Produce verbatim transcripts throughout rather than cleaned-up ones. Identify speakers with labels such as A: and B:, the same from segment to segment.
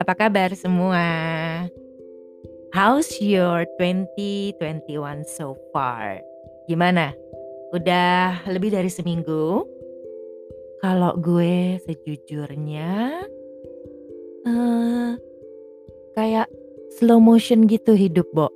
A: Apa kabar semua? How's your twenty twenty-one so far? Gimana? Udah lebih dari seminggu? Kalau gue sejujurnya eh kayak slow motion gitu hidup, Bo.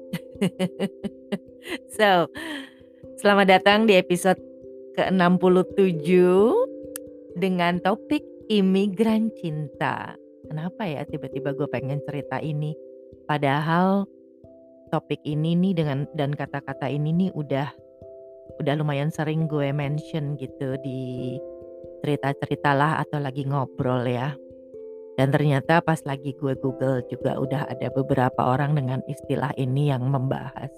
A: So, selamat datang di episode ke enam puluh tujuh dengan topik imigran cinta. Kenapa ya tiba-tiba gue pengen cerita ini? Padahal topik ini nih dengan dan kata-kata ini nih udah udah lumayan sering gue mention gitu di cerita-cerita lah atau lagi ngobrol ya. Dan ternyata pas lagi gue Google juga udah ada beberapa orang dengan istilah ini yang membahas.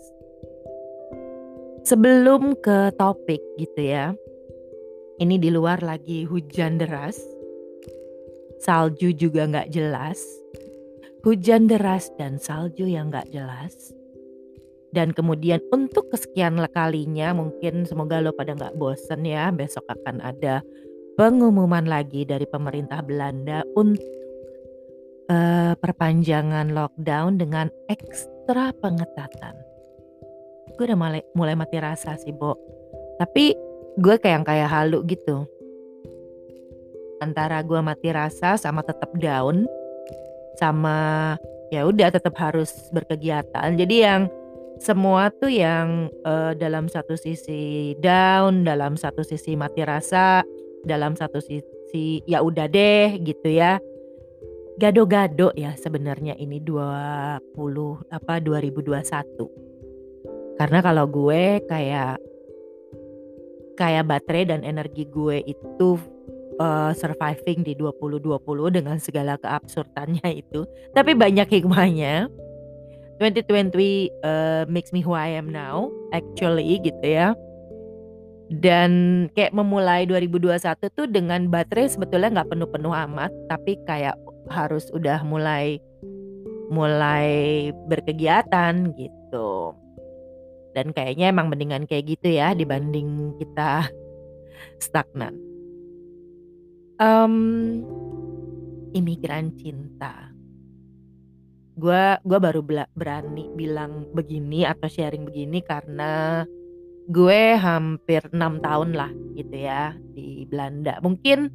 A: Sebelum ke topik gitu ya. Ini di luar lagi hujan deras. Salju juga nggak jelas. Hujan deras dan salju yang nggak jelas. Dan kemudian untuk kesekian kalinya mungkin semoga lo pada nggak bosen ya. Besok akan ada pengumuman lagi dari pemerintah Belanda untuk uh, perpanjangan lockdown dengan ekstra pengetatan. Gue udah mulai, mulai mati rasa sih, Bo. Tapi gue kayak kayak halu gitu. Antara gue mati rasa sama tetap down, sama ya udah tetap harus berkegiatan. Jadi yang semua tuh yang uh, dalam satu sisi down, dalam satu sisi mati rasa, dalam satu sisi ya udah deh gitu ya. Gado-gado ya sebenarnya ini dua puluh apa dua ribu dua puluh satu. Karena kalau gue kayak kayak baterai dan energi gue itu uh, surviving di dua ribu dua puluh dengan segala keabsurdannya itu. Tapi banyak hikmahnya. twenty twenty uh, makes me who I am now actually gitu ya. Dan kayak memulai dua ribu dua puluh satu tuh dengan baterai sebetulnya nggak penuh-penuh amat, tapi kayak harus udah mulai mulai berkegiatan gitu. Dan kayaknya emang mendingan kayak gitu ya dibanding kita stagnan. Um, imigran cinta. Gue gue baru berani bilang begini atau sharing begini karena gue hampir enam tahun lah gitu ya di Belanda. Mungkin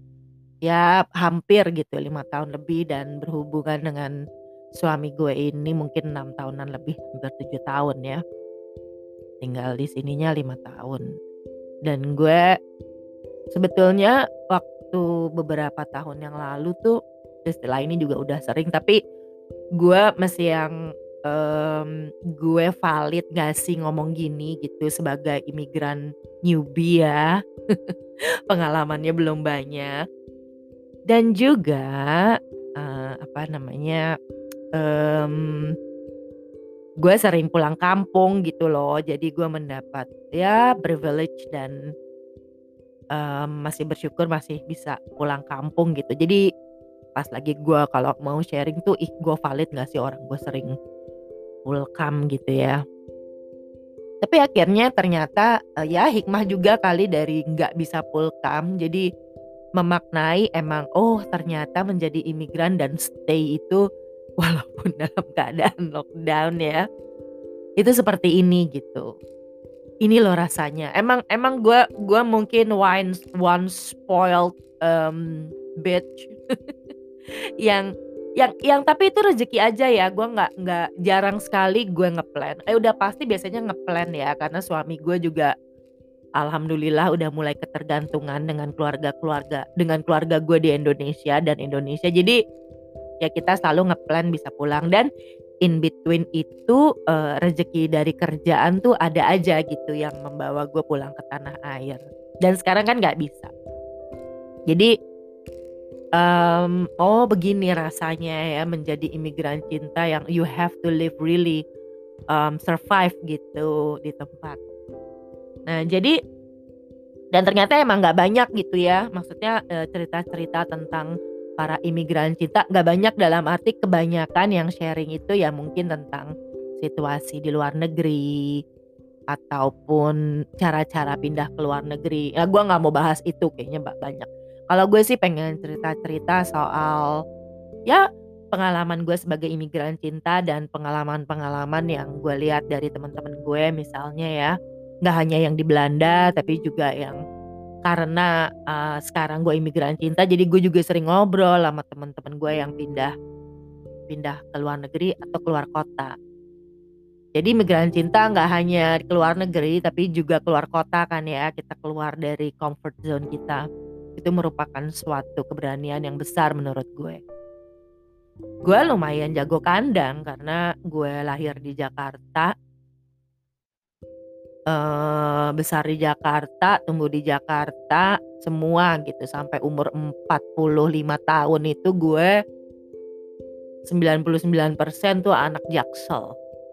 A: ya hampir gitu lima tahun lebih dan berhubungan dengan suami gue ini mungkin enam tahunan lebih, hampir tujuh tahun ya. Tinggal di sininya lima tahun. Dan gue sebetulnya waktu beberapa tahun yang lalu tuh istilah ini juga udah sering, tapi gue masih yang um, gue valid gak sih ngomong gini gitu sebagai imigran newbie ya. Pengalamannya belum banyak. Dan juga uh, apa namanya um, gue sering pulang kampung gitu loh. Jadi gue mendapat ya privilege dan um, masih bersyukur masih bisa pulang kampung gitu. Jadi pas lagi gue kalau mau sharing tuh ih gue valid gak sih orang gue sering welcome gitu ya. Tapi akhirnya ternyata uh, ya hikmah juga kali dari gak bisa welcome. Jadi memaknai emang oh ternyata menjadi imigran dan stay itu walaupun dalam keadaan lockdown ya itu seperti ini gitu. Ini loh rasanya. Emang emang gue gue mungkin one one spoiled um, bitch yang yang yang tapi itu rezeki aja ya. Gue nggak nggak jarang sekali gue ngeplan. Eh udah pasti biasanya ngeplan ya karena suami gue juga alhamdulillah udah mulai ketergantungan dengan keluarga-keluarga dengan keluarga gue di Indonesia dan Indonesia. Jadi ya kita selalu ngeplan bisa pulang dan in between itu uh, rezeki dari kerjaan tuh ada aja gitu yang membawa gue pulang ke tanah air. Dan sekarang kan nggak bisa. Jadi um, oh begini rasanya ya menjadi imigran cinta yang you have to live really um, survive gitu di tempat. Nah jadi dan ternyata emang nggak banyak gitu ya, maksudnya e, cerita-cerita tentang para imigran cinta nggak banyak dalam arti kebanyakan yang sharing itu ya mungkin tentang situasi di luar negeri ataupun cara-cara pindah ke luar negeri. Ya gue nggak mau bahas itu kayaknya banyak. Kalau gue sih pengen cerita-cerita soal ya pengalaman gue sebagai imigran cinta dan pengalaman-pengalaman yang gue lihat dari teman-teman gue misalnya ya, nggak hanya yang di Belanda tapi juga yang karena uh, sekarang gue imigran cinta jadi gue juga sering ngobrol sama teman-teman gue yang pindah pindah ke luar negeri atau keluar kota. Jadi imigran cinta nggak hanya ke luar negeri tapi juga keluar kota kan ya, kita keluar dari comfort zone kita. Itu merupakan suatu keberanian yang besar menurut gue. Gue lumayan jago kandang karena gue lahir di Jakarta, eh, besar di Jakarta, tumbuh di Jakarta, semua gitu sampai umur empat puluh lima tahun itu gue sembilan puluh sembilan persen tuh anak Jaksel.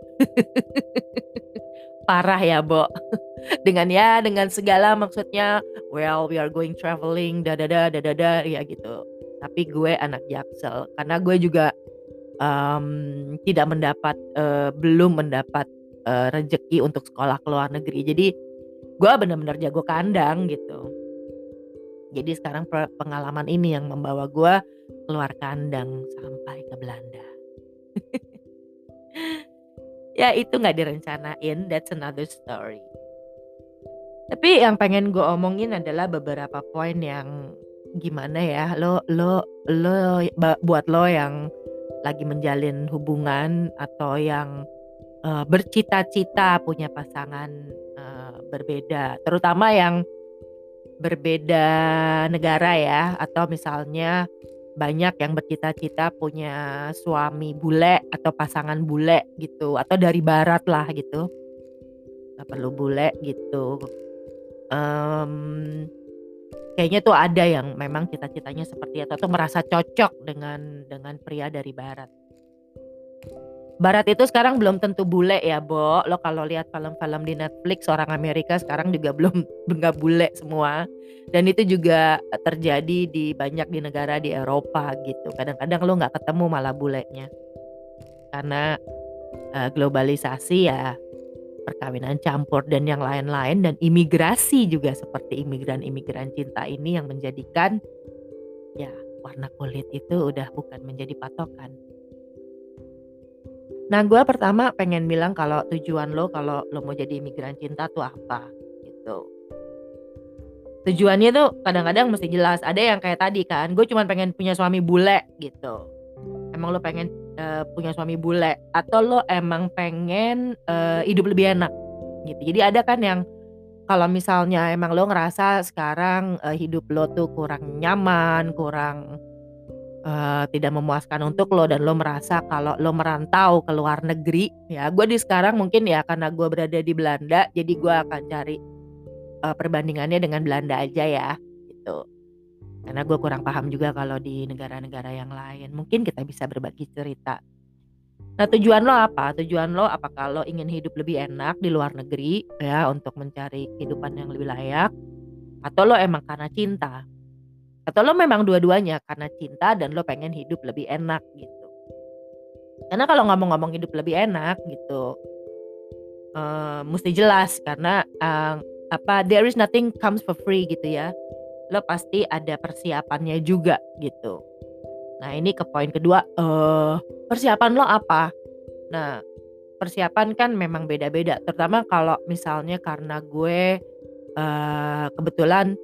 A: Parah ya, Bo. Dengan ya dengan segala maksudnya, well we are going traveling dadada dadada ya gitu. Tapi gue anak Jaksel karena gue juga um, tidak mendapat uh, belum mendapat uh, rezeki untuk sekolah ke luar negeri. Jadi gue benar-benar jago kandang gitu. Jadi sekarang pengalaman ini yang membawa gue keluar kandang sampai ke Belanda. Ya itu nggak direncanain, that's another story. Tapi yang pengen gue omongin adalah beberapa poin yang gimana ya, lo lo lo buat lo yang lagi menjalin hubungan atau yang uh, bercita-cita punya pasangan uh, berbeda, terutama yang berbeda negara ya, atau misalnya banyak yang bercita-cita punya suami bule atau pasangan bule gitu, atau dari barat lah gitu, nggak perlu bule gitu. Um, kayaknya tuh ada yang memang cita-citanya seperti itu atau merasa cocok dengan dengan pria dari barat. Barat itu sekarang belum tentu bule ya, Bo. Lo kalau lihat film-film di Netflix orang Amerika sekarang juga belum nggak bule semua. Dan itu juga terjadi di banyak di negara di Eropa gitu. Kadang-kadang lo nggak ketemu malah bulenya. Karena uh, globalisasi ya, perkawinan campur dan yang lain-lain, dan imigrasi juga seperti imigran-imigran cinta ini yang menjadikan ya warna kulit itu udah bukan menjadi patokan. Nah gue pertama pengen bilang kalau tujuan lo kalau lo mau jadi imigran cinta tuh apa gitu. Tujuannya tuh kadang-kadang mesti jelas. Ada yang kayak tadi kan, gue cuma pengen punya suami bule gitu. Emang lo pengen uh, punya suami bule atau lo emang pengen uh, hidup lebih enak gitu. Jadi ada kan yang kalau misalnya emang lo ngerasa sekarang uh, hidup lo tuh kurang nyaman, kurang uh, tidak memuaskan untuk lo, dan lo merasa kalau lo merantau ke luar negeri ya, gue di sekarang mungkin ya karena gue berada di Belanda jadi gue akan cari uh, perbandingannya dengan Belanda aja ya gitu. Karena gue kurang paham juga kalau di negara-negara yang lain. Mungkin kita bisa berbagi cerita. Nah tujuan lo apa? Tujuan lo apakah lo ingin hidup lebih enak di luar negeri ya untuk mencari kehidupan yang lebih layak, atau lo emang karena cinta, atau lo memang dua-duanya karena cinta dan lo pengen hidup lebih enak gitu. Karena kalau ngomong-ngomong hidup lebih enak gitu, uh, mesti jelas karena uh, apa there is nothing comes for free gitu ya. Lo pasti ada persiapannya juga gitu. Nah ini ke poin kedua, uh, persiapan lo apa? Nah persiapan kan memang beda-beda, terutama kalau misalnya karena gue uh, kebetulan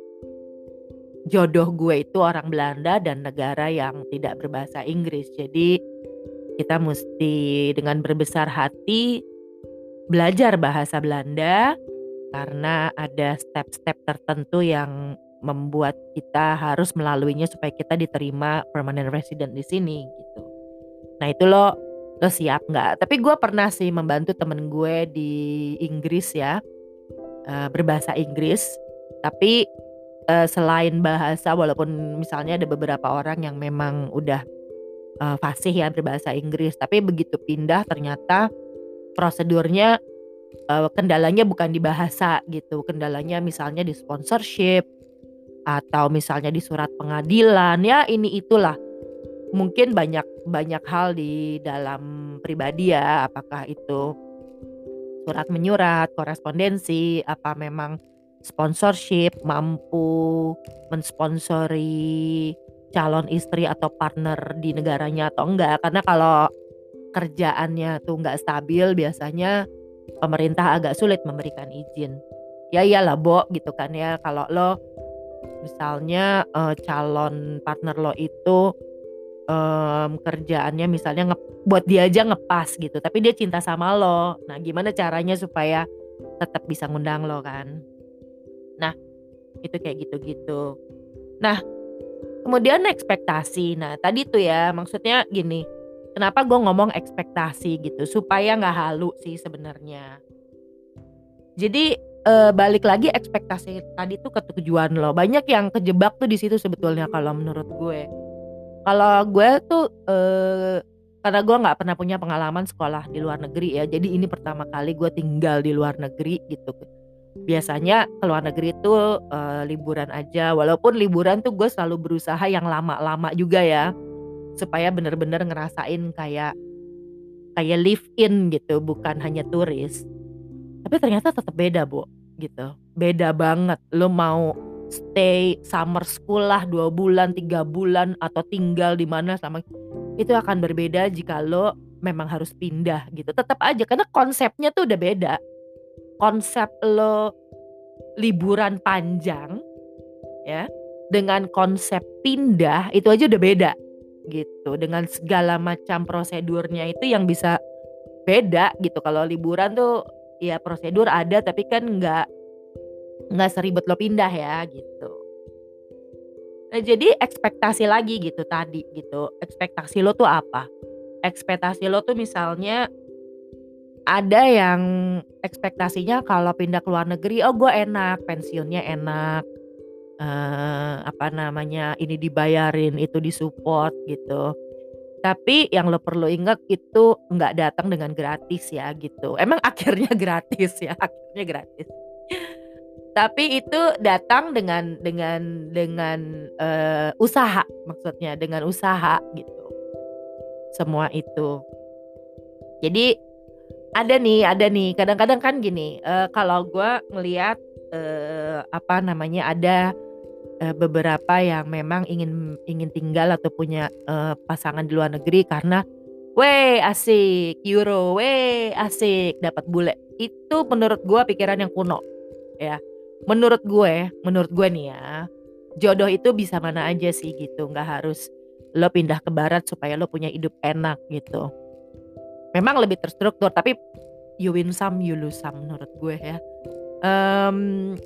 A: jodoh gue itu orang Belanda dan negara yang tidak berbahasa Inggris. Jadi kita mesti dengan berbesar hati belajar bahasa Belanda karena ada step-step tertentu yang membuat kita harus melaluinya supaya kita diterima permanent resident di sini gitu. Nah itu lo lo siap nggak? Tapi gue pernah sih membantu temen gue di Inggris ya, uh, berbahasa Inggris. Tapi uh, selain bahasa, walaupun misalnya ada beberapa orang yang memang udah uh, fasih ya berbahasa Inggris, tapi begitu pindah ternyata prosedurnya uh, kendalanya bukan di bahasa gitu. Kendalanya misalnya di sponsorship atau misalnya di surat pengadilan ya, ini itulah mungkin banyak banyak hal di dalam pribadi ya, apakah itu surat menyurat, korespondensi, apa memang sponsorship mampu mensponsori calon istri atau partner di negaranya atau enggak. Karena kalau kerjaannya tuh nggak stabil, biasanya pemerintah agak sulit memberikan izin. Ya iyalah Bo gitu kan ya, kalau lo misalnya uh, calon partner lo itu um, kerjaannya misalnya nge buat dia aja ngepas gitu, tapi dia cinta sama lo. Nah gimana caranya supaya tetap bisa ngundang lo kan? Nah itu kayak gitu-gitu. Nah kemudian ekspektasi. Nah tadi tuh ya maksudnya gini, kenapa gue ngomong ekspektasi gitu, supaya nggak halu sih sebenarnya. Jadi uh, balik lagi ekspektasi tadi tuh ke tujuan lo. Banyak yang kejebak tuh di situ sebetulnya kalau menurut gue. Kalau gue tuh uh, karena gue nggak pernah punya pengalaman sekolah di luar negeri ya. Jadi ini pertama kali gue tinggal di luar negeri gitu. Biasanya ke luar negeri tuh uh, liburan aja. Walaupun liburan tuh gue selalu berusaha yang lama-lama juga ya, supaya bener-bener ngerasain kayak kayak live in gitu, bukan hanya turis. Tapi ternyata tetap beda Bu, gitu. Beda banget. Lo mau stay summer school lah dua bulan, tiga bulan, atau tinggal di mana sama, itu akan berbeda jika lo memang harus pindah gitu. Tetap aja karena konsepnya tuh udah beda. Konsep lo liburan panjang ya dengan konsep pindah itu aja udah beda gitu. Dengan segala macam prosedurnya itu yang bisa beda gitu. Kalau liburan tuh ya prosedur ada, tapi kan nggak nggak seribet lo pindah ya gitu. Nah, jadi ekspektasi lagi gitu tadi gitu. Ekspektasi lo tuh apa? Ekspektasi lo tuh misalnya ada yang ekspektasinya kalau pindah ke luar negeri, oh gue enak, pensiunnya enak, eh, apa namanya ini dibayarin, itu disupport gitu. Tapi yang lo perlu ingat itu nggak datang dengan gratis ya gitu. Emang akhirnya gratis ya, akhirnya gratis. Tapi itu datang dengan dengan dengan uh, usaha, maksudnya dengan usaha gitu. Semua itu. Jadi ada nih, ada nih. Kadang-kadang kan gini, uh, kalau gue ngelihat uh, apa namanya ada uh, beberapa yang memang ingin ingin tinggal atau punya uh, pasangan di luar negeri karena weh asik euro, weh asik dapat bule. Itu menurut gue pikiran yang kuno ya. Menurut gue, menurut gue nih ya, jodoh itu bisa mana aja sih gitu. Nggak harus lo pindah ke barat supaya lo punya hidup enak gitu. Memang lebih terstruktur, tapi you win some, you lose some menurut gue ya. Um,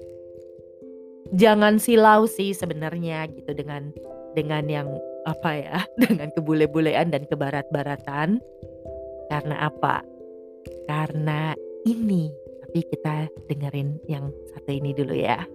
A: jangan silau sih sebenarnya gitu dengan dengan yang apa ya, dengan kebule-bulean dan kebarat-baratan. Karena apa? Karena ini. Tapi kita dengerin yang satu ini dulu ya.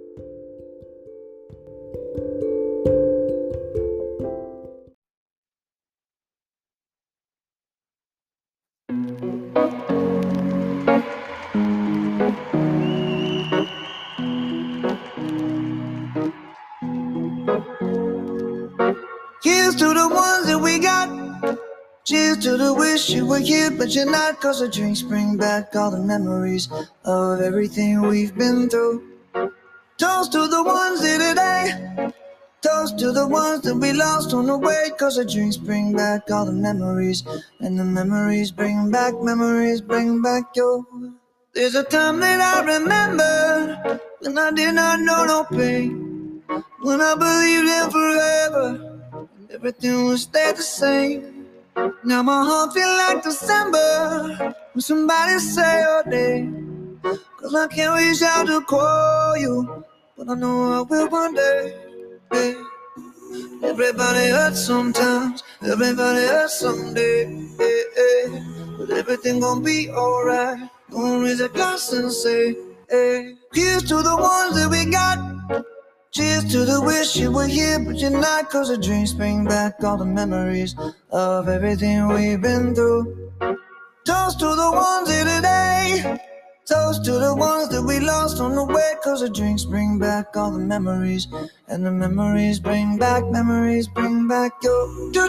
B: Here's to the ones that we got. Cheers to the wish you were here, but you're not. Cause the drinks bring back all the memories of everything we've been through. Toast to the ones here today. Toast to the ones that we lost on the way. Cause the drinks bring back all the memories. And the memories bring back, memories bring back your. There's a time that I remember when I did not know no pain. When I believed in forever, everything would stay the same. Now my heart feel like December when somebody say your name. Cause I can't reach out to call you, but I know I will one day. Hey. Everybody hurts sometimes, everybody hurts someday. Hey, hey. But everything gon' be alright. Gonna raise a glass and say, hey. Here's to the ones that we got. Cheers to the wish you were here, but you're not. Cause the drinks bring back all the memories of everything we've been through. Toast to the ones here today. Toast to the ones that we lost on the way. Cause the drinks bring back all the memories. And the memories bring back, memories bring back your.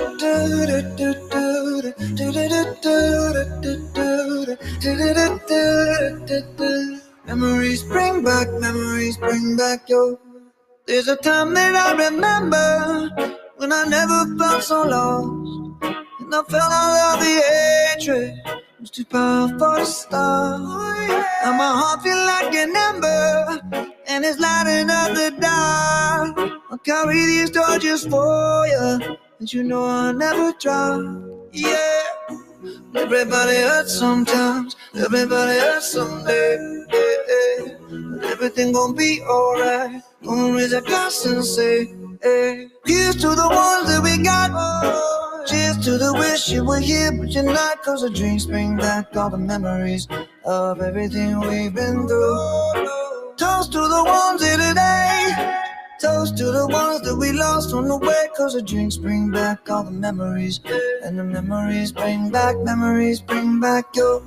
B: Memories bring back, memories bring back your. There's a time that I remember and I never felt so lost. And I felt all of the hatred was too powerful to stop. And my heart feel like an ember, and it's lighting up the dark. I'll carry these torches for you, and you know I'll never drop. Yeah. Everybody hurts sometimes, everybody hurts someday. Yeah, yeah. But everything gon' be alright. Gonna raise a glass and say, hey. Here's to the ones that we got. Cheers to the wish you were here, but you're not. Cause the drinks bring back all the memories of everything we've been through. Toast to the ones here today. Toast to the ones that we lost on the way. Cause the drinks bring back all the memories. And the memories bring back, memories bring back your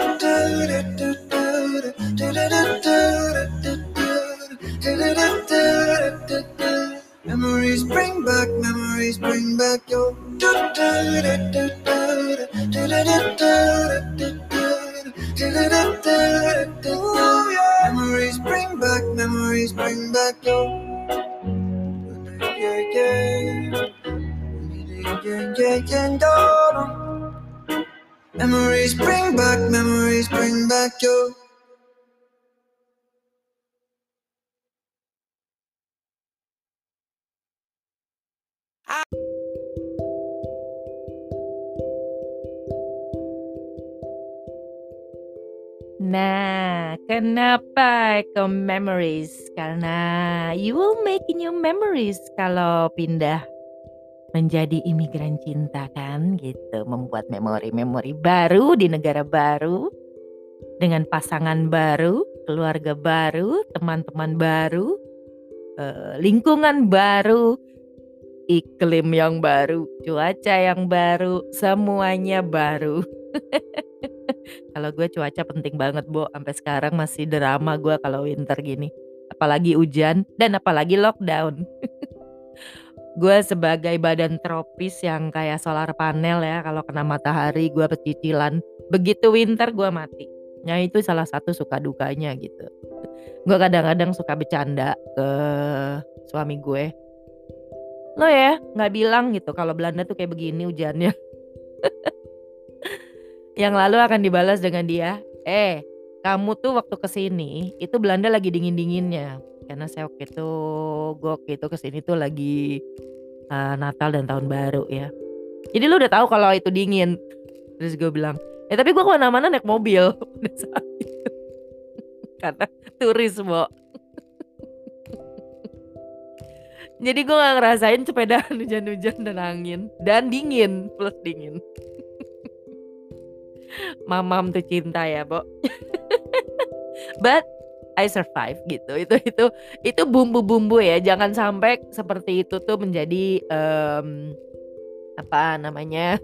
B: memories bring back, memories bring back your memories bring back, memories bring back your yeah, yeah. Yeah, yeah, yeah, yeah. Memories bring back, memories bring back your
A: Nah, kenapa Eco Memories? Karena you will make new memories kalau pindah menjadi imigran cinta kan gitu. Membuat memori-memori baru di negara baru. Dengan pasangan baru, keluarga baru, teman-teman baru, uh, lingkungan baru, iklim yang baru, cuaca yang baru, semuanya baru. Kalau gue cuaca penting banget, Bo. Sampai sekarang masih drama gue kalau winter gini. Apalagi hujan dan apalagi lockdown. Gue sebagai badan tropis yang kayak solar panel ya, kalau kena matahari gue pecicilan. Begitu winter gue mati. Nah itu salah satu suka dukanya gitu. Gue kadang-kadang suka bercanda ke suami gue. Lo ya gak bilang gitu kalau Belanda tuh kayak begini hujannya. Yang lalu akan dibalas dengan dia, eh kamu tuh waktu kesini itu Belanda lagi dingin-dinginnya. Karena saya waktu itu, gue waktu itu kesini tuh lagi uh, Natal dan Tahun Baru ya. Jadi lu udah tahu kalau itu dingin. Terus gue bilang, eh tapi gue kemana-mana naik mobil pada saat itu. Karena turis, Bo. Jadi gue gak ngerasain sepedaan hujan-hujan dan angin. Dan dingin, plus dingin. Mamam tuh cinta ya, Bo. But I survive gitu. Itu itu itu bumbu-bumbu ya. Jangan sampai seperti itu tuh menjadi um, apa namanya?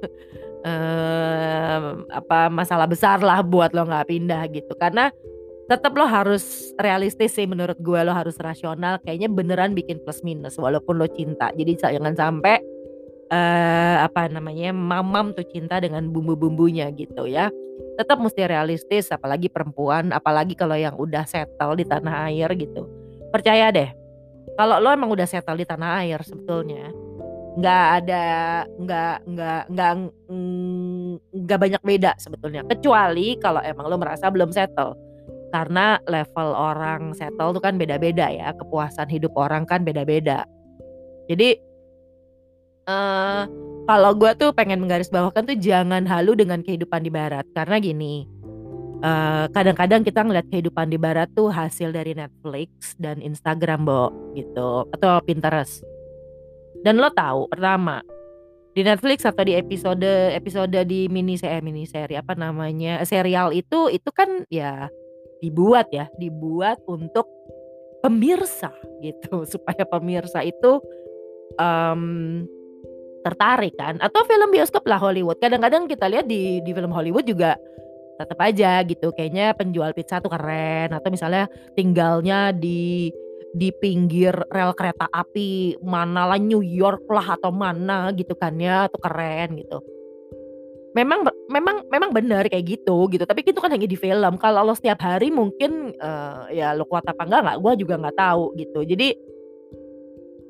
A: um, apa masalah besar lah buat lo nggak pindah gitu. Karena tetap lo harus realistis sih menurut gue, lo harus rasional. Kayaknya beneran bikin plus minus walaupun lo cinta. Jadi jangan sampai uh, apa namanya mamam tuh cinta dengan bumbu-bumbunya gitu ya. Tetap mesti realistis, apalagi perempuan, apalagi kalau yang udah settle di tanah air gitu. Percaya deh, kalau lo emang udah settle di tanah air sebetulnya nggak ada nggak nggak nggak nggak banyak beda sebetulnya, kecuali kalau emang lo merasa belum settle. Karena level orang settle tuh kan beda-beda ya, kepuasan hidup orang kan beda-beda. Jadi uh, kalau gue tuh pengen menggarisbawakan tuh jangan halu dengan kehidupan di barat. Karena gini, uh, kadang-kadang kita ngeliat kehidupan di barat tuh hasil dari Netflix dan Instagram, Bo, gitu, atau Pinterest. Dan lo tahu, pertama di Netflix atau di episode episode di mini seri mini seri apa namanya serial itu itu kan ya dibuat ya dibuat untuk pemirsa gitu, supaya pemirsa itu um, tertarik kan. Atau film bioskop lah Hollywood. Kadang-kadang kita lihat di di film Hollywood juga tetap aja gitu, kayaknya penjual pizza tuh keren, atau misalnya tinggalnya di di pinggir rel kereta api mana lah, New York lah atau mana gitu kan ya, tuh keren gitu. Memang memang memang benar kayak gitu gitu, tapi itu kan hanya di film. Kalau lo setiap hari mungkin uh, ya lo kuat apa enggak nggak, gue juga nggak tahu gitu. Jadi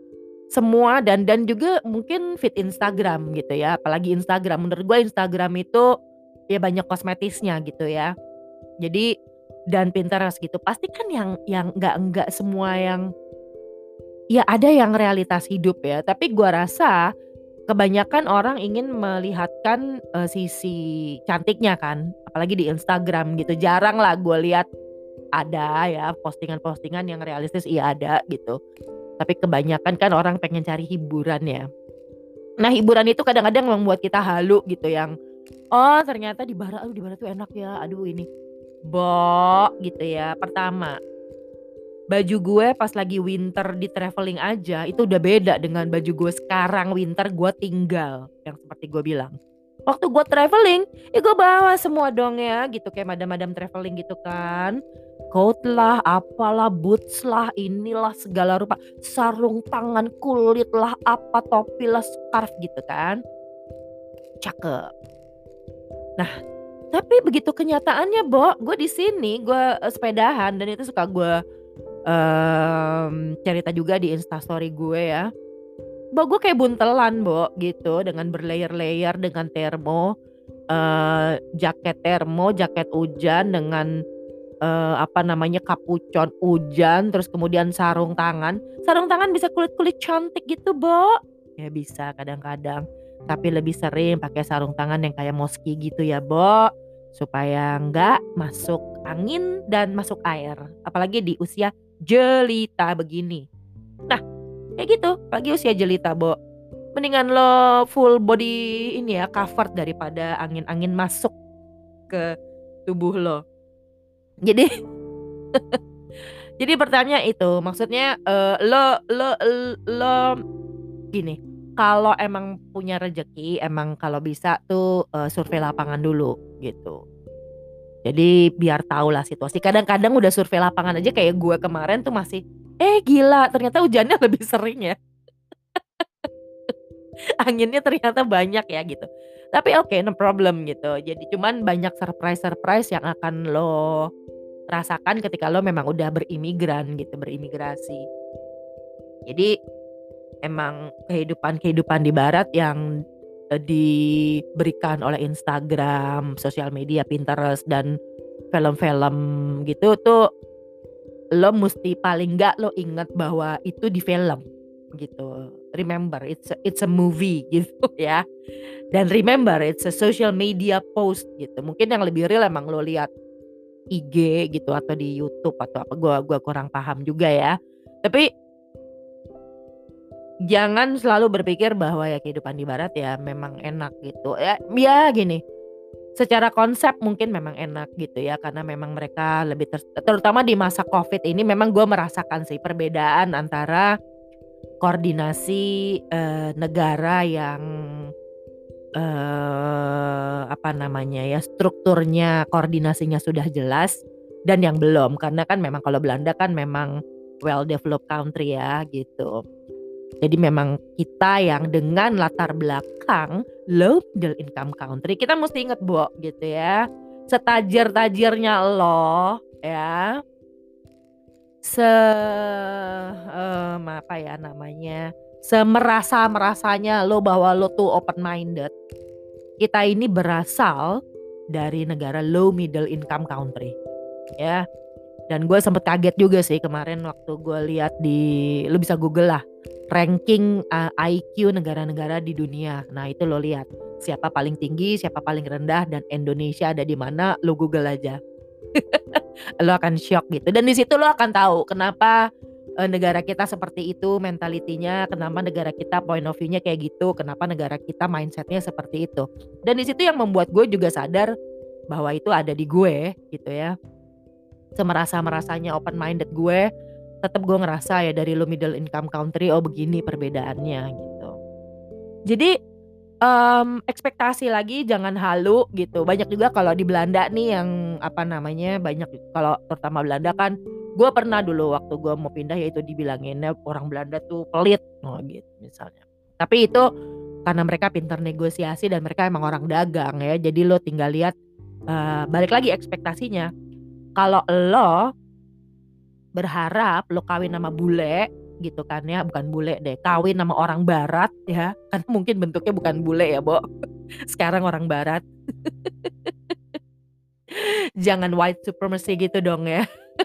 A: semua dan dan juga mungkin feed Instagram gitu ya, apalagi Instagram. Menurut gue Instagram itu ya banyak kosmetisnya gitu ya. Jadi dan Pinterest gitu. Pasti kan yang yang enggak-enggak semua yang ya ada yang realitas hidup ya, tapi gua rasa kebanyakan orang ingin melihatkan, eee, sisi cantiknya kan, apalagi di Instagram gitu. Jarang lah gue lihat ada ya postingan-postingan yang realistis, iya ada gitu. Tapi kebanyakan kan orang pengen cari hiburan ya. Nah hiburan itu kadang-kadang membuat kita halu gitu yang, oh ternyata di Barat, aduh di Barat tuh enak ya, aduh ini. Bo, gitu ya. Pertama, baju gue pas lagi winter di traveling aja itu udah beda dengan baju gue sekarang winter gue tinggal, yang seperti gue bilang. Waktu gue traveling, ya gue bawa semua dong ya gitu kayak madam-madam traveling gitu kan. Coat lah, apalah, boots lah, inilah segala rupa, sarung tangan, kulit lah, apa, topi lah, scarf gitu kan. Cakep. Nah, tapi begitu kenyataannya, Bo, gue di sini gue eh, sepedahan dan itu suka gue mmm, cerita juga di Instastory gue ya. Bo, gue kayak buntelan, Bo, gitu dengan berlayer-layer dengan termo, eee, jaket termo, jaket hujan dengan, eee, apa namanya, kapucon hujan, terus kemudian sarung tangan. Sarung tangan bisa kulit-kulit cantik gitu, Bo. Ya bisa kadang-kadang, tapi lebih sering pakai sarung tangan yang kayak Moski gitu ya, Bo, supaya nggak masuk angin dan masuk air, apalagi di usia jelita begini. Nah, kayak gitu, apalagi usia jelita, Bo. Mendingan lo full body ini ya, covered daripada angin-angin masuk ke tubuh lo. Jadi jadi pertanyaan itu, maksudnya, eee, lo lo l lo gini, kalau emang punya rezeki, emang kalau bisa tuh, eee, survei lapangan dulu gitu. Jadi biar tahu lah situasi. Kadang-kadang udah survei lapangan aja kayak gue kemarin tuh masih, eh gila ternyata hujannya lebih sering ya. Anginnya ternyata banyak ya gitu. Tapi oke, no problem gitu. Jadi cuman banyak surprise-surprise yang akan lo rasakan ketika lo memang udah berimigran gitu, berimigrasi. Jadi emang kehidupan-kehidupan di barat yang, eee, diberikan oleh Instagram, sosial media, Pinterest, dan film-film gitu tuh, lo musti paling nggak lo inget bahwa itu di film gitu. Remember it's a it's a movie gitu ya. Dan remember it's a social media post gitu. Mungkin yang lebih real emang lo lihat I G gitu atau di YouTube atau apa, gua gua kurang paham juga ya. Tapi jangan selalu berpikir bahwa ya kehidupan di barat ya memang enak gitu. Ya ya gini, secara konsep mungkin memang enak gitu ya karena memang mereka lebih ter terutama di masa Covid ini memang gue merasakan sih perbedaan antara koordinasi, eee, negara yang, eee, apa namanya ya, strukturnya, koordinasinya sudah jelas dan yang belum. Karena kan memang kalau Belanda kan memang well developed country ya gitu. Jadi memang kita yang dengan latar belakang low middle income country, kita mesti inget, Bo, gitu ya. Setajir-tajirnya lo ya, se mmm, apa ya namanya, semerasa-merasanya lo bahwa lo tuh open minded, kita ini berasal dari negara low middle income country ya. Dan gue sempet kaget juga sih kemarin waktu gue lihat di, lo bisa google lah, ranking uh, I Q negara-negara di dunia. Nah itu lo lihat siapa paling tinggi, siapa paling rendah, dan Indonesia ada di mana, lo google aja. Lo akan shock gitu. Dan di situ lo akan tahu kenapa uh, negara kita seperti itu mentalitinya, kenapa negara kita point of view-nya kayak gitu, kenapa negara kita mindsetnya seperti itu. Dan di situ yang membuat gue juga sadar bahwa itu ada di gue gitu ya. Semerasa-merasanya open minded gue, tetap gue ngerasa ya dari low middle income country, oh begini perbedaannya gitu. Jadi um, ekspektasi lagi jangan halu gitu. Banyak juga kalau di Belanda nih yang apa namanya, banyak kalau terutama Belanda kan, gue pernah dulu waktu gue mau pindah ya itu dibilanginnya orang Belanda tuh pelit, oh gitu misalnya. Tapi itu karena mereka pintar negosiasi dan mereka emang orang dagang ya. Jadi lo tinggal lihat, uh, balik lagi ekspektasinya. Kalau lo berharap lo kawin sama bule gitu kan ya, bukan bule deh, kawin sama orang barat ya, karena mungkin bentuknya bukan bule ya, Bo. Sekarang orang barat. Jangan white supremacy gitu dong ya.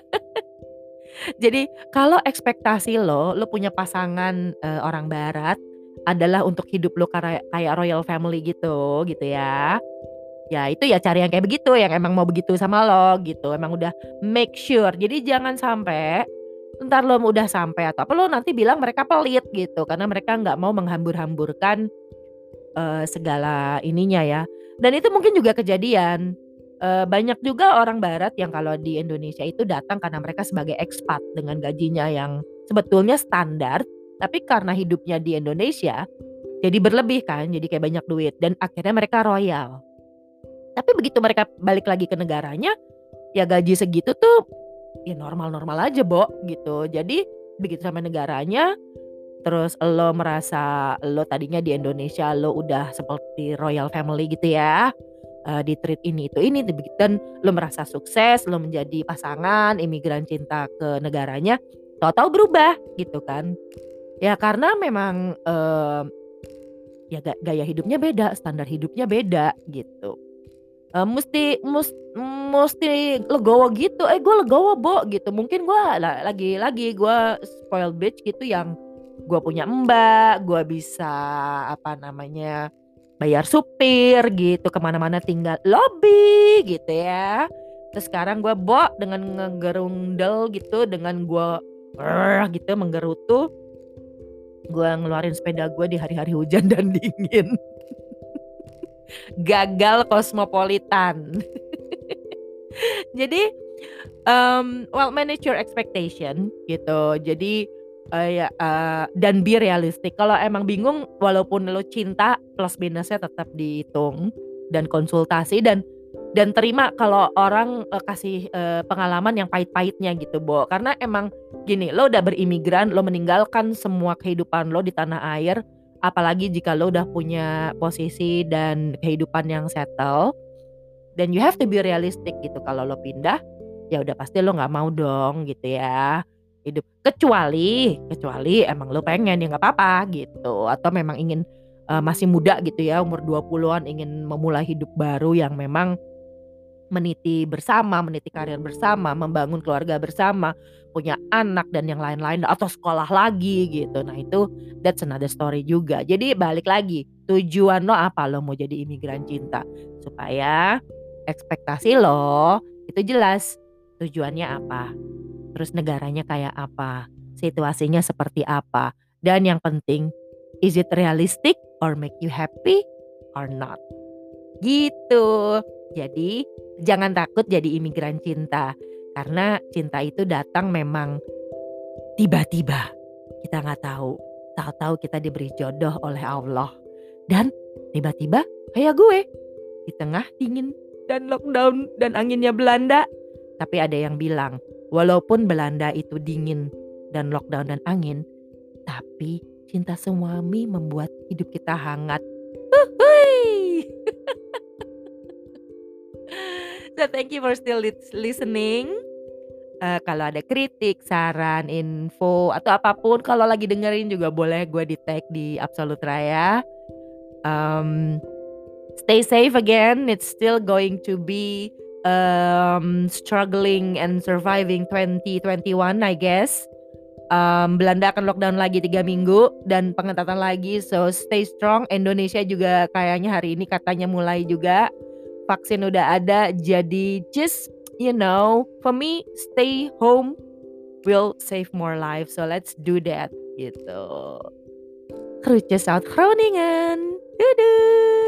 A: Jadi kalau ekspektasi lo, lo punya pasangan, eee, orang barat adalah untuk hidup lo kara kayak royal family gitu, gitu ya. Ya itu ya cari yang kayak begitu, yang emang mau begitu sama lo gitu, emang udah make sure. Jadi jangan sampai entar lo udah sampai atau apa lo nanti bilang mereka pelit gitu, karena mereka nggak mau menghambur-hamburkan, eee, segala ininya ya. Dan itu mungkin juga kejadian, eee, banyak juga orang barat yang kalau di Indonesia itu datang karena mereka sebagai expat dengan gajinya yang sebetulnya standar, tapi karena hidupnya di Indonesia jadi berlebih kan, jadi kayak banyak duit dan akhirnya mereka royal. Tapi begitu mereka balik lagi ke negaranya, ya gaji segitu tuh ya normal-normal aja, Bo, gitu. Jadi begitu sampai negaranya, terus lo merasa lo tadinya di Indonesia lo udah seperti royal family gitu ya, eee, di-treat ini itu ini dibegi dan lo merasa sukses, lo menjadi pasangan imigran cinta ke negaranya, tahu-tahu berubah gitu kan. Ya karena memang, eee, ya ga gaya hidupnya beda, standar hidupnya beda gitu. Eee, musti mus musti legowo gitu, eh, gue legowo, Bo, gitu. Mungkin gue la lagi-lagi gue spoiled bitch gitu yang gue punya mbak, gue bisa apa namanya, bayar supir gitu, ke mana-mana tinggal lobby gitu ya. Terus sekarang gue, Bo, dengan ngegerundel gitu, dengan gue gitu menggerutu, gue ngeluarin sepeda gue di hari-hari hujan dan dingin. Gagal kosmopolitan. Jadi, mmm, well manage your expectation gitu. Jadi, eee, ya, eee, dan be realistic. Kalau emang bingung walaupun lo cinta plus minusnya tetap dihitung dan konsultasi dan dan terima kalau orang, eee, kasih, eee, pengalaman yang pahit-pahitnya gitu, Bo. Karena emang gini, lo udah berimigran, lo meninggalkan semua kehidupan lo di tanah air, apalagi jika lo udah punya posisi dan kehidupan yang settle, then you have to be realistic gitu. Kalau lo pindah, ya udah pasti lo nggak mau dong gitu ya, hidup kecuali kecuali emang lo pengen, ya nggak apa-apa gitu, atau memang ingin, eee, masih muda gitu ya, umur dua puluhan ingin memulai hidup baru yang memang meniti bersama, meniti karir bersama, membangun keluarga bersama, punya anak dan yang lain-lain atau sekolah lagi gitu. Nah itu that's another story juga. Jadi balik lagi, tujuan lo apa? Lo mau jadi imigran cinta supaya ekspektasi lo itu jelas tujuannya apa, terus negaranya kayak apa, situasinya seperti apa, dan yang penting is it realistic or make you happy or not, gitu. Jadi jangan takut jadi imigran cinta, karena cinta itu datang memang tiba-tiba, kita nggak tahu, tahu-tahu kita diberi jodoh oleh Allah dan tiba-tiba kayak gue di tengah dingin dan lockdown dan anginnya Belanda. Tapi ada yang bilang, walaupun Belanda itu dingin dan lockdown dan angin, tapi cinta suami membuat hidup kita hangat. Uhuy. So thank you for still lis- listening. Eh, kalau ada kritik, saran, info atau apapun, kalau lagi dengerin juga boleh gue di tag di Absolute Raya. Um, Stay safe again. It's still going to be um, struggling and surviving twenty twenty-one, I guess. Um, Belanda akan lockdown lagi tiga minggu dan pengetatan lagi. So stay strong. Indonesia juga kayaknya hari ini katanya mulai juga. Vaksin udah ada. Jadi just you know, for me stay home will save more lives. So let's do that gitu. Groetjes uit Groningen. Doei doei.